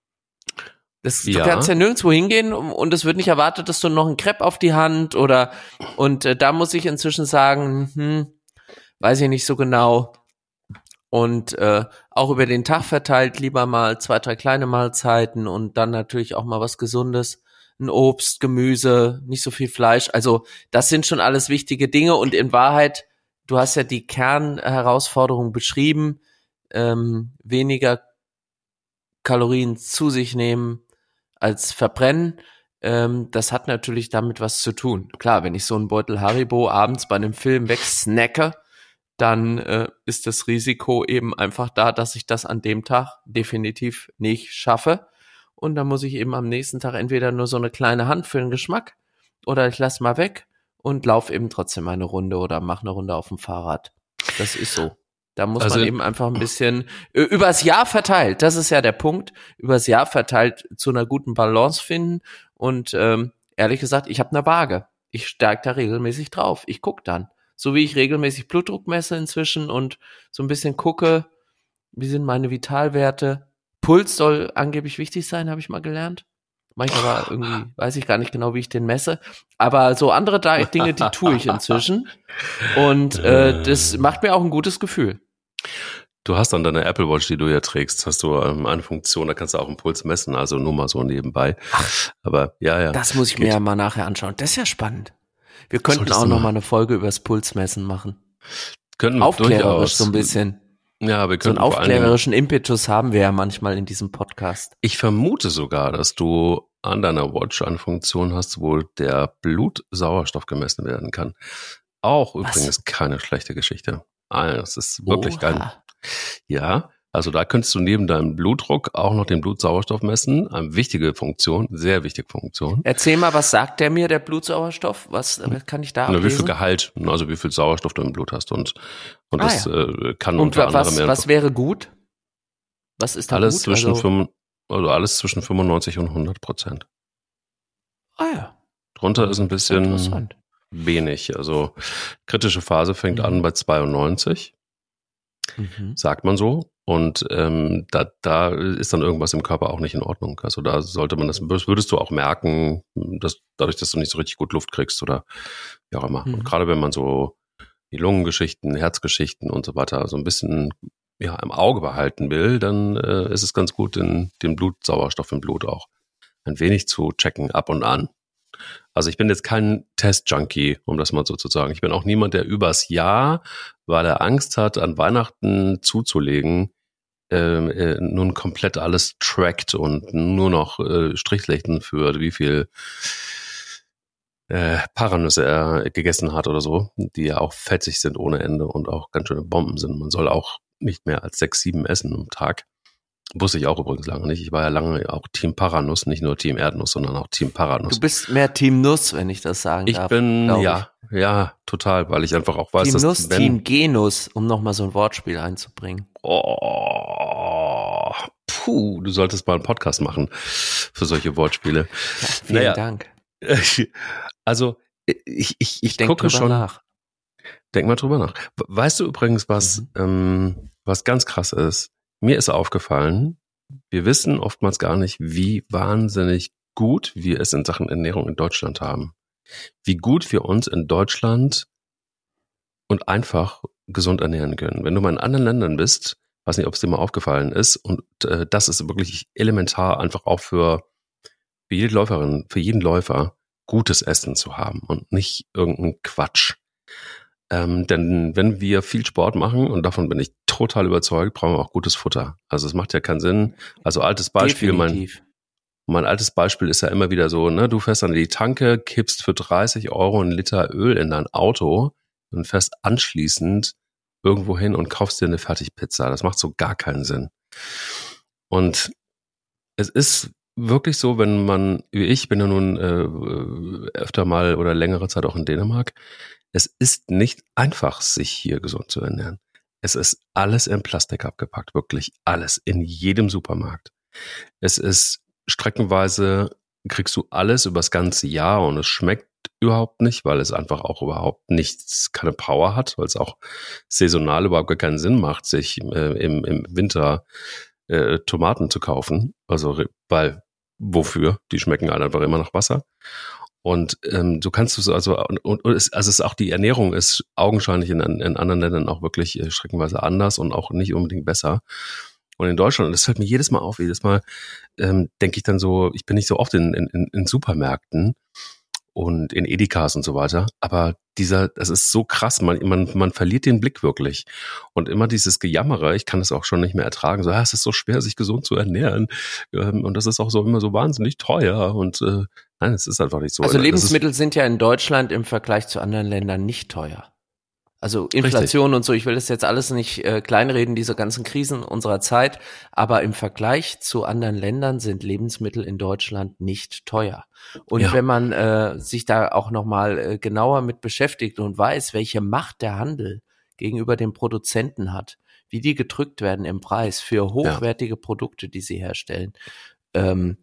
Das, Ja. Du kannst ja nirgendwo hingehen und es wird nicht erwartet, dass du noch einen Crepe auf die Hand oder und äh, da muss ich inzwischen sagen, hm, weiß ich nicht so genau. Und äh, auch über den Tag verteilt lieber mal zwei, drei kleine Mahlzeiten und dann natürlich auch mal was Gesundes. Ein Obst, Gemüse, nicht so viel Fleisch. Also das sind schon alles wichtige Dinge und in Wahrheit, du hast ja die Kernherausforderung beschrieben, ähm, weniger Kalorien zu sich nehmen als verbrennen. Ähm, das hat natürlich damit was zu tun. Klar, wenn ich so einen Beutel Haribo abends bei einem Film wegsnacke, dann äh, ist das Risiko eben einfach da, dass ich das an dem Tag definitiv nicht schaffe. Und dann muss ich eben am nächsten Tag entweder nur so eine kleine Hand für den Geschmack oder ich lasse mal weg und laufe eben trotzdem eine Runde oder mache eine Runde auf dem Fahrrad. Das ist so. Da muss Also- man eben einfach ein bisschen äh, übers Jahr verteilt, das ist ja der Punkt, übers Jahr verteilt zu einer guten Balance finden. Und ähm, ehrlich gesagt, ich habe eine Waage. Ich steige da regelmäßig drauf. Ich gucke dann. So wie ich regelmäßig Blutdruck messe inzwischen und so ein bisschen gucke, wie sind meine Vitalwerte. Puls soll angeblich wichtig sein, habe ich mal gelernt. Manchmal aber irgendwie, weiß ich gar nicht genau, wie ich den messe. Aber so andere da- Dinge, die tue ich inzwischen. Und äh, das macht mir auch ein gutes Gefühl. Du hast an deiner Apple Watch, die du ja trägst, hast du ähm, eine Funktion, da kannst du auch einen Puls messen, also nur mal so nebenbei. Aber ja, ja. Das muss ich geht. mir ja mal nachher anschauen. Das ist ja spannend. Wir könnten Solltest auch du noch mal. mal eine Folge übers Pulsmessen machen. Könnten Aufklärerisch durchaus, so ein bisschen. Ja, wir So einen könnten vor allen Dingen, aufklärerischen Impetus haben wir ja manchmal in diesem Podcast. ich vermute sogar, dass du an deiner Watch eine Funktion hast, wo der Blutsauerstoff gemessen werden kann. Auch Was? übrigens keine schlechte Geschichte. Ah, das ist wirklich geil. Oha. Ja, Also da könntest du neben deinem Blutdruck auch noch den Blutsauerstoff messen. Eine wichtige Funktion, sehr wichtige Funktion. Erzähl mal, was sagt der mir, der Blutsauerstoff? Was kann ich da ablesen? Wie viel Gehalt, also wie viel Sauerstoff du im Blut hast. Und, und ah, das ja. äh, kann und unter was, anderem... was wäre gut? Was ist da alles gut? Zwischen also, fünf, also alles zwischen fünfundneunzig und hundert Prozent. Ah ja. Drunter ist ein bisschen ist wenig. Also kritische Phase fängt mhm. an bei zweiundneunzig, mhm. sagt man so. Und ähm, da, da ist dann irgendwas im Körper auch nicht in Ordnung. Also da sollte man das, würdest du auch merken, dass dadurch, dass du nicht so richtig gut Luft kriegst oder wie auch immer. Mhm. Und gerade wenn man so die Lungengeschichten, Herzgeschichten und so weiter so ein bisschen ja, im Auge behalten will, dann äh, ist es ganz gut, den, den Blutsauerstoff im Blut auch ein wenig zu checken, ab und an. Also ich bin jetzt kein Test-Junkie, um das mal so zu sagen. Ich bin auch niemand, der übers Jahr, weil er Angst hat, an Weihnachten zuzulegen, äh, äh, nun komplett alles trackt und nur noch äh, Strichlisten führt, wie viel äh, Paranüsse er gegessen hat oder so, die ja auch fettig sind ohne Ende und auch ganz schöne Bomben sind. Man soll auch nicht mehr als sechs, sieben essen am Tag. Wusste ich auch übrigens lange nicht. Ich war ja lange auch Team Paranuss, nicht nur Team Erdnuss, sondern auch Team Paranuss. Du bist mehr Team Nuss, wenn ich das sagen ich darf. Bin, ich bin, ja, ja, total, weil ich einfach auch weiß, Team dass... Nuss, wenn, Team Genus, um nochmal so ein Wortspiel einzubringen. Oh, puh, du solltest mal einen Podcast machen für solche Wortspiele. Ja, vielen naja, Dank. Also, ich, ich, ich, ich denk gucke schon... nach. Denk mal drüber nach. Weißt du übrigens, was, mhm. ähm, was ganz krass ist? Mir ist aufgefallen, wir wissen oftmals gar nicht, wie wahnsinnig gut wir es in Sachen Ernährung in Deutschland haben. Wie gut wir uns in Deutschland und einfach gesund ernähren können. Wenn du mal in anderen Ländern bist, weiß nicht, ob es dir mal aufgefallen ist, und äh, das ist wirklich elementar, einfach auch für, für jede Läuferin, für jeden Läufer, gutes Essen zu haben und nicht irgendein Quatsch. Ähm, denn wenn wir viel Sport machen, und davon bin ich total überzeugt, brauchen wir auch gutes Futter. Also es macht ja keinen Sinn. Also altes Beispiel, mein, mein altes Beispiel ist ja immer wieder so, ne, du fährst an die Tanke, kippst für dreißig Euro einen Liter Öl in dein Auto und fährst anschließend irgendwo hin und kaufst dir eine Fertigpizza. Das macht so gar keinen Sinn. Und es ist wirklich so, wenn man, wie ich, bin ja nun äh, öfter mal oder längere Zeit auch in Dänemark, es ist nicht einfach, sich hier gesund zu ernähren. Es ist alles in Plastik abgepackt, wirklich alles, in jedem Supermarkt. Es ist streckenweise, kriegst du alles übers ganze Jahr und es schmeckt überhaupt nicht, weil es einfach auch überhaupt nichts, keine Power hat, weil es auch saisonal überhaupt gar keinen Sinn macht, sich äh, im, im Winter äh, Tomaten zu kaufen. Also, weil, wofür? Die schmecken halt einfach immer nach Wasser. Und ähm, du kannst es also, und, und es, also es ist auch die Ernährung ist augenscheinlich in, in anderen Ländern auch wirklich äh, streckenweise anders und auch nicht unbedingt besser. Und in Deutschland, und das fällt mir jedes Mal auf, jedes Mal ähm, denke ich dann so, ich bin nicht so oft in, in, in Supermärkten und in Edekas und so weiter, aber dieser, das ist so krass, man, man, man verliert den Blick wirklich. Und immer dieses Gejammere, ich kann das auch schon nicht mehr ertragen, so, ah, es ist so schwer, sich gesund zu ernähren, ähm, und das ist auch so immer so wahnsinnig teuer und äh, nein, es ist einfach nicht so. Also das Lebensmittel ist, sind ja in Deutschland im Vergleich zu anderen Ländern nicht teuer. Also Inflation richtig. Und so, ich will das jetzt alles nicht äh, kleinreden, diese ganzen Krisen unserer Zeit, aber im Vergleich zu anderen Ländern sind Lebensmittel in Deutschland nicht teuer. Und ja. wenn man äh, sich da auch nochmal äh, genauer mit beschäftigt und weiß, welche Macht der Handel gegenüber den Produzenten hat, wie die gedrückt werden im Preis für hochwertige ja. Produkte, die sie herstellen, ähm,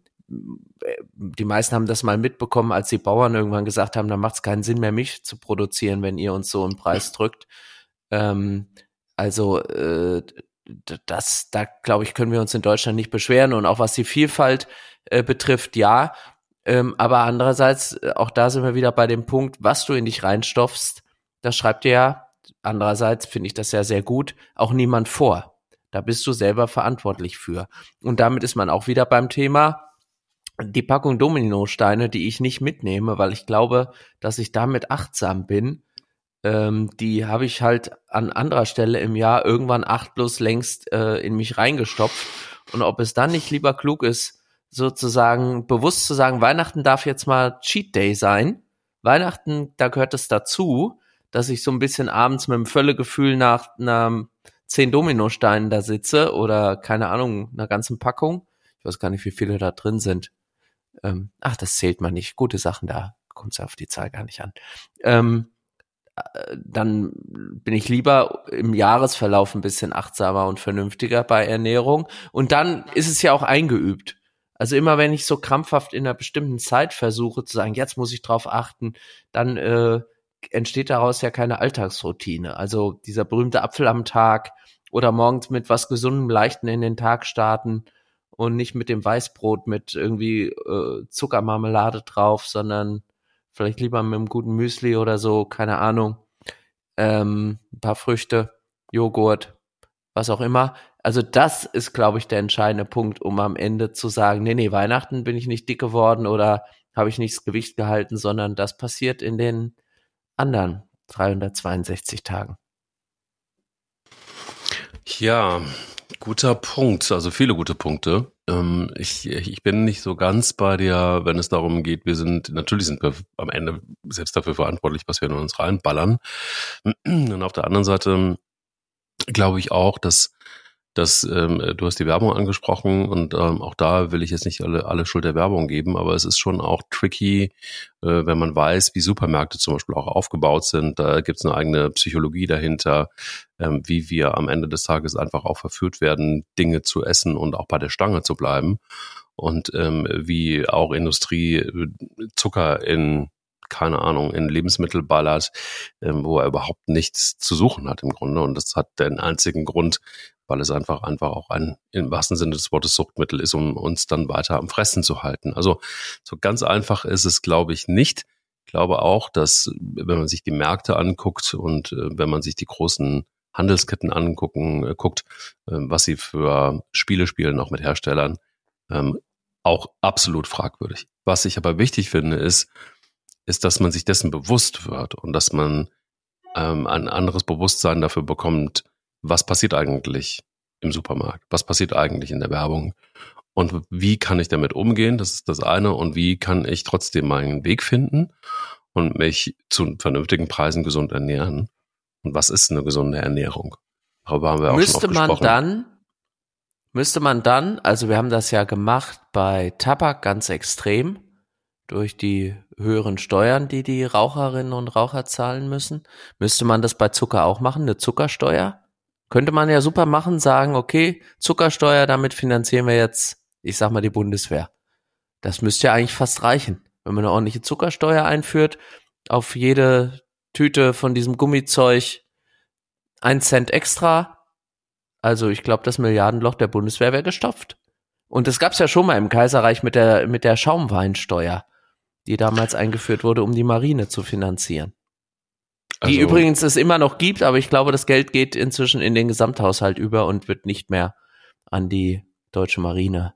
die meisten haben das mal mitbekommen, als die Bauern irgendwann gesagt haben, da macht es keinen Sinn mehr, Milch zu produzieren, wenn ihr uns so einen Preis drückt. Ähm, also äh, das, da glaube ich, können wir uns in Deutschland nicht beschweren. Und auch was die Vielfalt äh, betrifft, ja. Ähm, aber andererseits, auch da sind wir wieder bei dem Punkt, was du in dich reinstopfst, das schreibt dir ja, andererseits finde ich das ja sehr gut, auch niemand vor. Da bist du selber verantwortlich für. Und damit ist man auch wieder beim Thema, die Packung Dominosteine, die ich nicht mitnehme, weil ich glaube, dass ich damit achtsam bin, ähm, die habe ich halt an anderer Stelle im Jahr irgendwann achtlos längst äh, in mich reingestopft. Und ob es dann nicht lieber klug ist, sozusagen bewusst zu sagen, Weihnachten darf jetzt mal Cheat Day sein. Weihnachten, da gehört es dazu, dass ich so ein bisschen abends mit dem Völlegefühl nach einer zehn Dominosteinen da sitze oder keine Ahnung, einer ganzen Packung, ich weiß gar nicht, wie viele da drin sind. Ähm, ach, das zählt man nicht. Gute Sachen, da kommt es auf die Zahl gar nicht an. Ähm, dann bin ich lieber im Jahresverlauf ein bisschen achtsamer und vernünftiger bei Ernährung. Und dann ist es ja auch eingeübt. Also immer wenn ich so krampfhaft in einer bestimmten Zeit versuche zu sagen, jetzt muss ich drauf achten, dann äh, entsteht daraus ja keine Alltagsroutine. Also dieser berühmte Apfel am Tag oder morgens mit was Gesundem, Leichten in den Tag starten und nicht mit dem Weißbrot mit irgendwie äh, Zuckermarmelade drauf, sondern vielleicht lieber mit einem guten Müsli oder so, keine Ahnung, ähm, ein paar Früchte, Joghurt, was auch immer. Also das ist, glaube ich, der entscheidende Punkt, um am Ende zu sagen, nee, nee, Weihnachten bin ich nicht dick geworden oder habe ich nicht das Gewicht gehalten, sondern das passiert in den anderen dreihundertzweiundsechzig Tagen. Ja, guter Punkt, also viele gute Punkte. Ähm, ich, ich bin nicht so ganz bei dir, wenn es darum geht, wir sind, natürlich sind wir am Ende selbst dafür verantwortlich, was wir in uns reinballern. Und auf der anderen Seite glaube ich auch, dass dass ähm, du hast die Werbung angesprochen und ähm, auch da will ich jetzt nicht alle alle Schuld der Werbung geben, aber es ist schon auch tricky, äh, wenn man weiß, wie Supermärkte zum Beispiel auch aufgebaut sind. Da gibt es eine eigene Psychologie dahinter, ähm, wie wir am Ende des Tages einfach auch verführt werden, Dinge zu essen und auch bei der Stange zu bleiben und ähm, wie auch Industrie Zucker in keine Ahnung, in Lebensmittel ballert, ähm, wo er überhaupt nichts zu suchen hat im Grunde. Und das hat den einzigen Grund, weil es einfach einfach auch ein, im wahrsten Sinne des Wortes, Suchtmittel ist, um uns dann weiter am Fressen zu halten. Also so ganz einfach ist es, glaube ich, nicht. Ich glaube auch, dass, wenn man sich die Märkte anguckt und äh, wenn man sich die großen Handelsketten angucken, äh, guckt, äh, was sie für Spiele spielen, auch mit Herstellern, ähm, auch absolut fragwürdig. Was ich aber wichtig finde, ist, ist, dass man sich dessen bewusst wird und dass man ähm, ein anderes Bewusstsein dafür bekommt, was passiert eigentlich im Supermarkt, was passiert eigentlich in der Werbung und wie kann ich damit umgehen, das ist das eine, und wie kann ich trotzdem meinen Weg finden und mich zu vernünftigen Preisen gesund ernähren. Und was ist eine gesunde Ernährung? Darüber haben wir auch müsste schon oft gesprochen. Man dann, müsste man dann, also wir haben das ja gemacht bei Tabak ganz extrem, durch die höheren Steuern, die die Raucherinnen und Raucher zahlen müssen. Müsste man das bei Zucker auch machen, eine Zuckersteuer? Könnte man ja super machen, sagen, okay, Zuckersteuer, damit finanzieren wir jetzt, ich sag mal, die Bundeswehr. Das müsste ja eigentlich fast reichen. Wenn man eine ordentliche Zuckersteuer einführt, auf jede Tüte von diesem Gummizeug ein Cent extra. Also ich glaube, das Milliardenloch der Bundeswehr wäre gestopft. Und das gab's ja schon mal im Kaiserreich mit der, mit der Schaumweinsteuer, die damals eingeführt wurde, um die Marine zu finanzieren. Die also, übrigens es immer noch gibt, aber ich glaube, das Geld geht inzwischen in den Gesamthaushalt über und wird nicht mehr an die deutsche Marine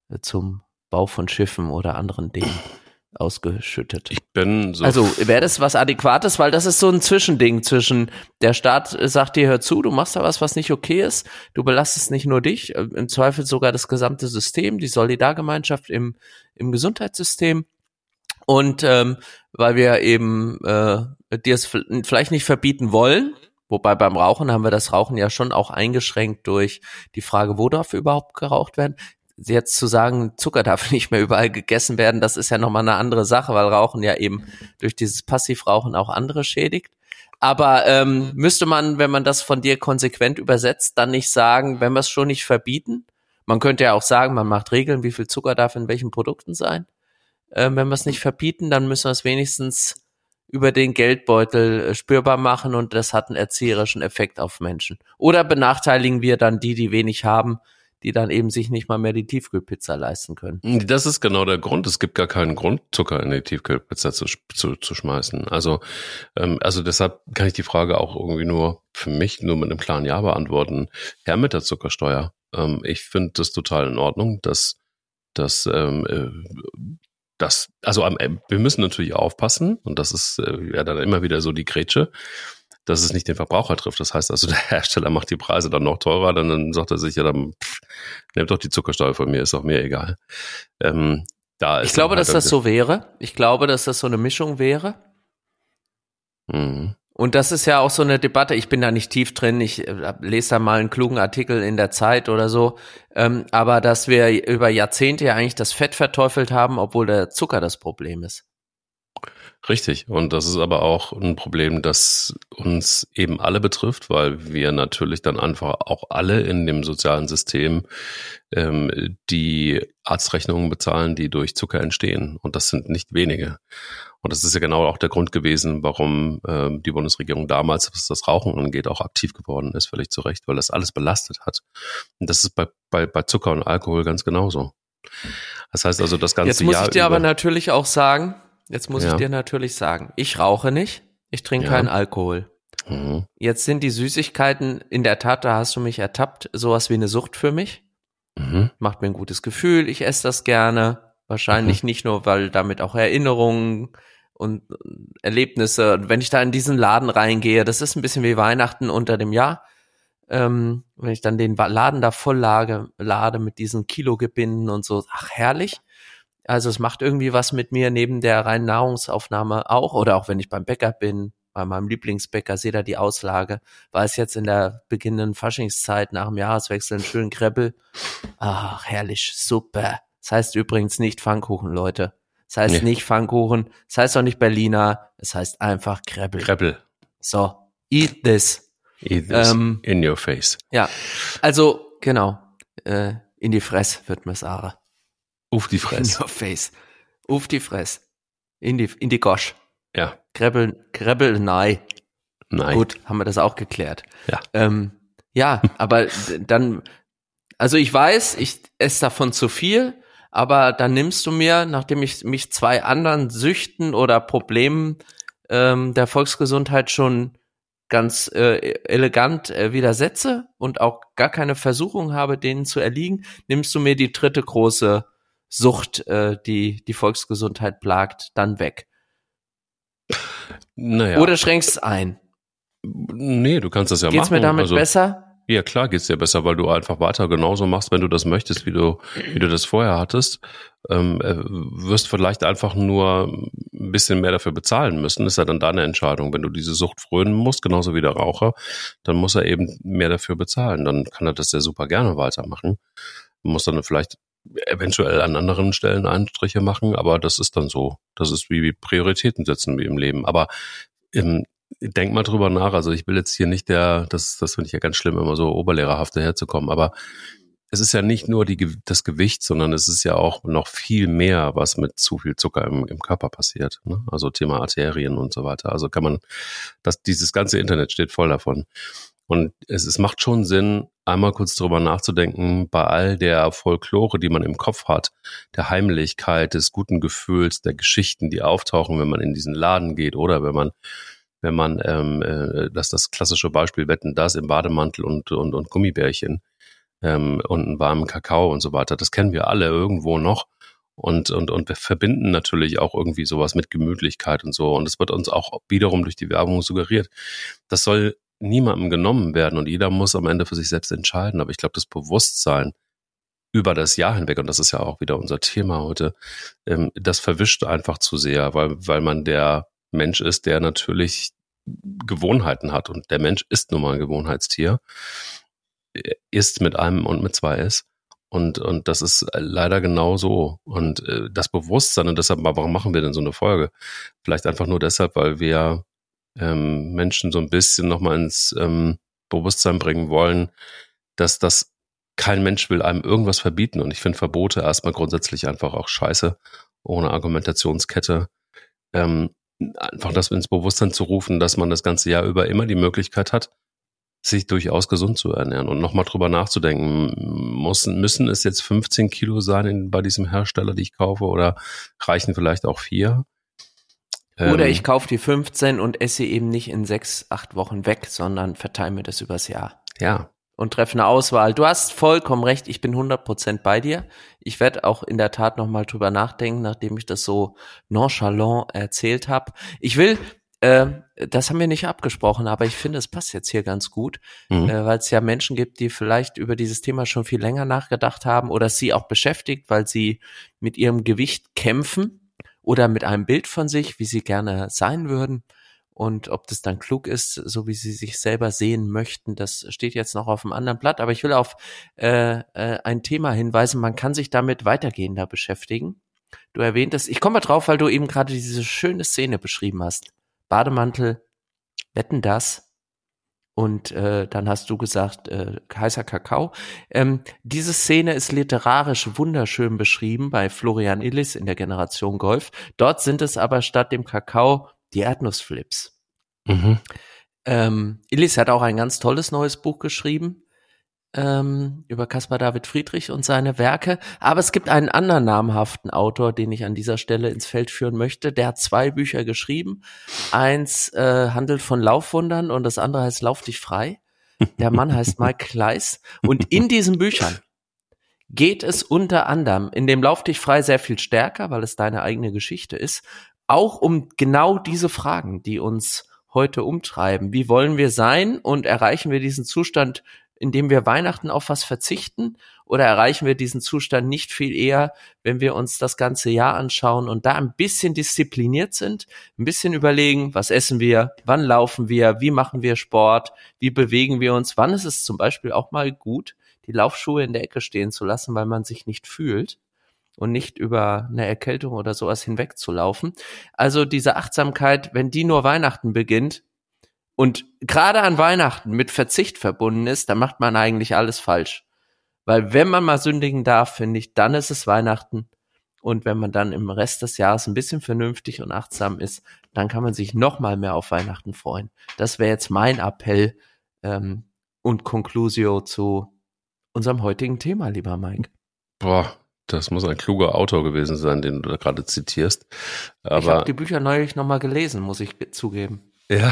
zum Bau von Schiffen oder anderen Dingen ausgeschüttet. Ich bin so. Also wäre das was Adäquates, weil das ist so ein Zwischending zwischen der Staat sagt dir, hör zu, du machst da was, was nicht okay ist, du belastest nicht nur dich, im Zweifel sogar das gesamte System, die Solidargemeinschaft im, im Gesundheitssystem. Und ähm, weil wir eben äh, dir es vielleicht nicht verbieten wollen, wobei beim Rauchen haben wir das Rauchen ja schon auch eingeschränkt durch die Frage, wo darf überhaupt geraucht werden. Jetzt zu sagen, Zucker darf nicht mehr überall gegessen werden, das ist ja nochmal eine andere Sache, weil Rauchen ja eben durch dieses Passivrauchen auch andere schädigt. Aber ähm, müsste man, wenn man das von dir konsequent übersetzt, dann nicht sagen, wenn wir es schon nicht verbieten? Man könnte ja auch sagen, man macht Regeln, wie viel Zucker darf in welchen Produkten sein. Ähm, wenn wir es nicht verbieten, dann müssen wir es wenigstens über den Geldbeutel äh, spürbar machen und das hat einen erzieherischen Effekt auf Menschen. Oder benachteiligen wir dann die, die wenig haben, die dann eben sich nicht mal mehr die Tiefkühlpizza leisten können. Das ist genau der Grund. Es gibt gar keinen Grund, Zucker in die Tiefkühlpizza zu, zu, zu schmeißen. Also, ähm, also deshalb kann ich die Frage auch irgendwie nur für mich nur mit einem klaren Ja beantworten. Her mit der Zuckersteuer. Ähm, ich finde das total in Ordnung, dass, dass ähm, äh, Das, also wir müssen natürlich aufpassen, und das ist äh, ja dann immer wieder so die Grätsche, dass es nicht den Verbraucher trifft. Das heißt also, der Hersteller macht die Preise dann noch teurer, dann, dann sagt er sich, ja, dann pff, nehmt doch die Zuckersteuer von mir, ist auch mir egal. Ähm, da ist ich glaube, halt dass das so wäre. Ich glaube, dass das so eine Mischung wäre. Mhm. Und das ist ja auch so eine Debatte, ich bin da nicht tief drin, ich äh, lese da mal einen klugen Artikel in der Zeit oder so, ähm, aber dass wir über Jahrzehnte ja eigentlich das Fett verteufelt haben, obwohl der Zucker das Problem ist. Richtig. Und das ist aber auch ein Problem, das uns eben alle betrifft, weil wir natürlich dann einfach auch alle in dem sozialen System ähm, die Arztrechnungen bezahlen, die durch Zucker entstehen. Und das sind nicht wenige. Und das ist ja genau auch der Grund gewesen, warum ähm, die Bundesregierung damals, was das Rauchen angeht, auch aktiv geworden ist, völlig zu Recht, weil das alles belastet hat. Und das ist bei, bei, bei Zucker und Alkohol ganz genauso. Das heißt also, das ganze Jahr Jetzt muss Jahr ich dir über, aber natürlich auch sagen, jetzt muss Ja. ich dir natürlich sagen, ich rauche nicht, ich trinke Ja. keinen Alkohol. Mhm. Jetzt sind die Süßigkeiten, in der Tat, da hast du mich ertappt, sowas wie eine Sucht für mich. Mhm. Macht mir ein gutes Gefühl, ich esse das gerne. Wahrscheinlich nicht nur, weil damit auch Erinnerungen und Erlebnisse, und wenn ich da in diesen Laden reingehe, das ist ein bisschen wie Weihnachten unter dem Jahr, ähm, wenn ich dann den Laden da voll lage, lade mit diesen Kilogebinden und so, ach herrlich. Also es macht irgendwie was mit mir neben der reinen Nahrungsaufnahme auch, oder auch wenn ich beim Bäcker bin, bei meinem Lieblingsbäcker, sehe da die Auslage, war es jetzt in der beginnenden Faschingszeit nach dem Jahreswechsel einen schönen Kreppel. Ach, herrlich, super. Das heißt übrigens nicht Pfannkuchen, Leute. Das heißt Nee. nicht Pfannkuchen, das heißt auch nicht Berliner, es heißt einfach Kreppel. Kreppel. So, eat this. Eat this Ähm, in your face. Ja, also genau, äh, in die Fress wird mir sagen. Auf die In Fresse. your face. Auf die Fress. In die, in die Gosch. Ja. Kreppel, Kreppel, nein. Nein. Gut, haben wir das auch geklärt. Ja. Ähm, ja, aber d- dann, also ich weiß, ich esse davon zu viel, aber dann nimmst du mir, nachdem ich mich zwei anderen Süchten oder Problemen ähm, der Volksgesundheit schon ganz äh, elegant äh, widersetze und auch gar keine Versuchung habe, denen zu erliegen, nimmst du mir die dritte große Sucht, äh, die die Volksgesundheit plagt, dann weg. Naja. Oder schränkst es ein. Nee, du kannst das ja Geht's machen. mir damit also, besser? Ja, klar geht's dir besser, weil du einfach weiter genauso machst, wenn du das möchtest, wie du, wie du das vorher hattest. Ähm, äh, wirst vielleicht einfach nur ein bisschen mehr dafür bezahlen müssen. Das ist ja dann deine Entscheidung. Wenn du diese Sucht frönen musst, genauso wie der Raucher, dann muss er eben mehr dafür bezahlen. Dann kann er das ja super gerne weitermachen. Muss dann vielleicht eventuell an anderen Stellen Einstriche machen, aber das ist dann so. Das ist wie Prioritäten setzen wie im Leben. Aber im denk mal drüber nach, also ich will jetzt hier nicht der, das, das finde ich ja ganz schlimm, immer so oberlehrerhaft daherzukommen, aber es ist ja nicht nur die, das Gewicht, sondern es ist ja auch noch viel mehr, was mit zu viel Zucker im, im Körper passiert, ne? Also Thema Arterien und so weiter. Also kann man, das, dieses ganze Internet steht voll davon. Und es, es macht schon Sinn, einmal kurz drüber nachzudenken, bei all der Folklore, die man im Kopf hat, der Heimlichkeit, des guten Gefühls, der Geschichten, die auftauchen, wenn man in diesen Laden geht oder wenn man wenn man, ähm, äh, das das klassische Beispiel Wetten, das im Bademantel und und und Gummibärchen ähm, und einen warmen Kakao und so weiter, das kennen wir alle irgendwo noch und und und wir verbinden natürlich auch irgendwie sowas mit Gemütlichkeit und so und es wird uns auch wiederum durch die Werbung suggeriert. Das soll niemandem genommen werden und jeder muss am Ende für sich selbst entscheiden, aber ich glaube, das Bewusstsein über das Jahr hinweg, und das ist ja auch wieder unser Thema heute, ähm, das verwischt einfach zu sehr, weil weil man der Mensch ist, der natürlich Gewohnheiten hat und der Mensch ist nun mal ein Gewohnheitstier, ist mit einem und mit zwei S und und das ist leider genau so und äh, das Bewusstsein und deshalb, warum machen wir denn so eine Folge? Vielleicht einfach nur deshalb, weil wir ähm, Menschen so ein bisschen nochmal ins ähm, Bewusstsein bringen wollen, dass das kein Mensch will einem irgendwas verbieten und ich finde Verbote erstmal grundsätzlich einfach auch scheiße, ohne Argumentationskette. Ähm, einfach das ins Bewusstsein zu rufen, dass man das ganze Jahr über immer die Möglichkeit hat, sich durchaus gesund zu ernähren und nochmal drüber nachzudenken, müssen, müssen es jetzt fünfzehn Kilo sein in, bei diesem Hersteller, die ich kaufe, oder reichen vielleicht auch vier? Oder Ähm, ich kaufe die fünfzehn und esse sie eben nicht in sechs, acht Wochen weg, sondern verteile mir das übers Jahr. Ja. Und treffe eine Auswahl. Du hast vollkommen recht, ich bin hundert Prozent bei dir. Ich werde auch in der Tat nochmal drüber nachdenken, nachdem ich das so nonchalant erzählt habe. Ich will, äh, das haben wir nicht abgesprochen, aber ich finde, es passt jetzt hier ganz gut, Mhm. äh, weil es ja Menschen gibt, die vielleicht über dieses Thema schon viel länger nachgedacht haben oder sie auch beschäftigt, weil sie mit ihrem Gewicht kämpfen oder mit einem Bild von sich, wie sie gerne sein würden. Und ob das dann klug ist, so wie sie sich selber sehen möchten, das steht jetzt noch auf einem anderen Blatt. Aber ich will auf äh, äh, ein Thema hinweisen, man kann sich damit weitergehender beschäftigen. Du erwähntest, ich komme mal drauf, weil du eben gerade diese schöne Szene beschrieben hast. Bademantel, Wetten, das. Und äh, dann hast du gesagt, äh, heißer Kakao. Ähm, diese Szene ist literarisch wunderschön beschrieben bei Florian Illis in der Generation Golf. Dort sind es aber statt dem Kakao die Erdnussflips. Mhm. Ähm, Illis hat auch ein ganz tolles neues Buch geschrieben ähm, über Caspar David Friedrich und seine Werke. Aber es gibt einen anderen namhaften Autor, den ich an dieser Stelle ins Feld führen möchte. Der hat zwei Bücher geschrieben. Eins äh, handelt von Laufwundern und das andere heißt Lauf dich frei. Der Mann heißt Mike Kleiss. Und in diesen Büchern geht es unter anderem in dem Lauf dich frei sehr viel stärker, weil es deine eigene Geschichte ist, auch um genau diese Fragen, die uns heute umtreiben. Wie wollen wir sein und erreichen wir diesen Zustand, indem wir Weihnachten auf was verzichten, oder erreichen wir diesen Zustand nicht viel eher, wenn wir uns das ganze Jahr anschauen und da ein bisschen diszipliniert sind, ein bisschen überlegen, was essen wir, wann laufen wir, wie machen wir Sport, wie bewegen wir uns, wann ist es zum Beispiel auch mal gut, die Laufschuhe in der Ecke stehen zu lassen, weil man sich nicht fühlt und nicht über eine Erkältung oder sowas hinwegzulaufen. Also diese Achtsamkeit, wenn die nur Weihnachten beginnt, und gerade an Weihnachten mit Verzicht verbunden ist, dann macht man eigentlich alles falsch. Weil wenn man mal sündigen darf, finde ich, dann ist es Weihnachten. Und wenn man dann im Rest des Jahres ein bisschen vernünftig und achtsam ist, dann kann man sich noch mal mehr auf Weihnachten freuen. Das wäre jetzt mein Appell ähm, und Conclusio zu unserem heutigen Thema, lieber Mike. Boah, das muss ein kluger Autor gewesen sein, den du da gerade zitierst. Aber ich habe die Bücher neulich noch mal gelesen, muss ich zugeben. Ja,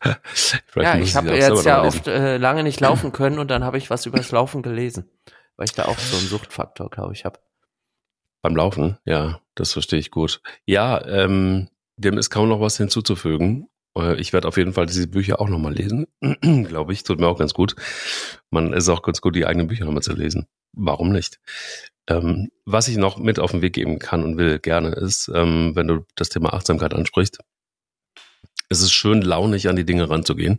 ja, ich habe jetzt ja oft äh, lange nicht laufen können und dann habe ich was übers Laufen gelesen, weil ich da auch so einen Suchtfaktor, glaube ich, habe. Beim Laufen, ja, das verstehe ich gut. Ja, ähm, dem ist kaum noch was hinzuzufügen. Äh, ich werde auf jeden Fall diese Bücher auch nochmal lesen, glaube ich, tut mir auch ganz gut. Man ist auch ganz gut, die eigenen Bücher nochmal zu lesen. Warum nicht? Ähm, was ich noch mit auf den Weg geben kann und will gerne ist, ähm, wenn du das Thema Achtsamkeit ansprichst, es ist schön, launig an die Dinge ranzugehen,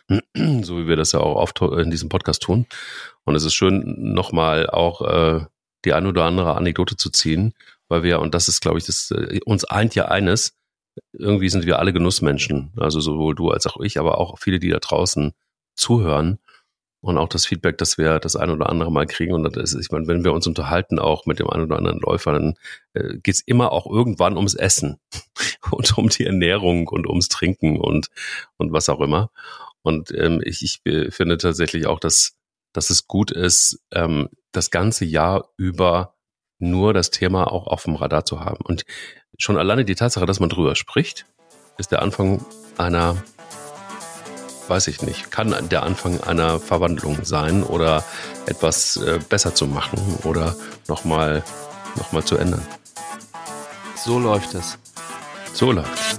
so wie wir das ja auch oft in diesem Podcast tun. Und es ist schön, nochmal auch äh, die ein oder andere Anekdote zu ziehen, weil wir, und das ist, glaube ich, das äh, uns eint ja eines, irgendwie sind wir alle Genussmenschen, also sowohl du als auch ich, aber auch viele, die da draußen zuhören. Und auch das Feedback, das wir das ein oder andere Mal kriegen. Und das ist, ich meine, wenn wir uns unterhalten, auch mit dem einen oder anderen Läufer, dann äh, geht es immer auch irgendwann ums Essen und um die Ernährung und ums Trinken und und was auch immer. Und ähm, ich, ich finde tatsächlich auch, dass, dass es gut ist, ähm, das ganze Jahr über nur das Thema auch auf dem Radar zu haben. Und schon alleine die Tatsache, dass man drüber spricht, ist der Anfang einer... weiß ich nicht, kann der Anfang einer Verwandlung sein oder etwas äh, besser zu machen oder nochmal noch mal zu ändern. So läuft es. So läuft es.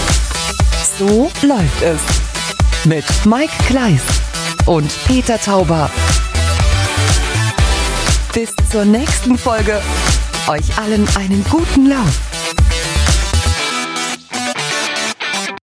So läuft es. Mit Mike Kleiss und Peter Tauber. Bis zur nächsten Folge. Euch allen einen guten Lauf.